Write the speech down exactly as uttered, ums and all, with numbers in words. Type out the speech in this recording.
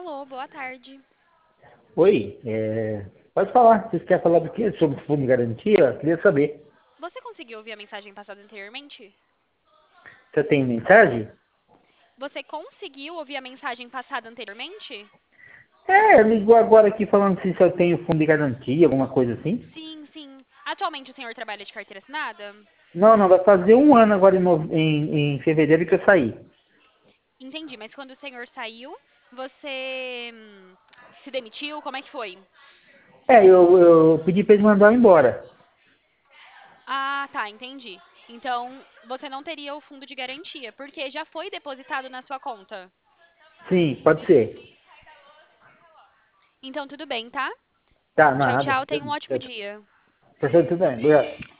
Alô, boa tarde. Oi, é, pode falar. Vocês querem falar do quê? Sobre fundo de garantia? Queria saber. Você conseguiu ouvir a mensagem passada anteriormente? Você tem mensagem? Você conseguiu ouvir a mensagem passada anteriormente? É, ligou agora aqui falando se eu tenho fundo de garantia, alguma coisa assim. Sim, sim. Atualmente o senhor trabalha de carteira assinada? Não, não, vai fazer um ano agora em, nove- em, em fevereiro que eu saí. Entendi, mas quando o senhor saiu, você hum, se demitiu? Como é que foi? É, eu, eu pedi pra eles mandar eu embora. Ah, tá, entendi. Então, você não teria o fundo de garantia, porque já foi depositado na sua conta. Sim, pode ser. Então, tudo bem, tá? Tá, Tchau, nada. tchau. Tenha um ótimo dia. Perfeito, tudo bem. Obrigado.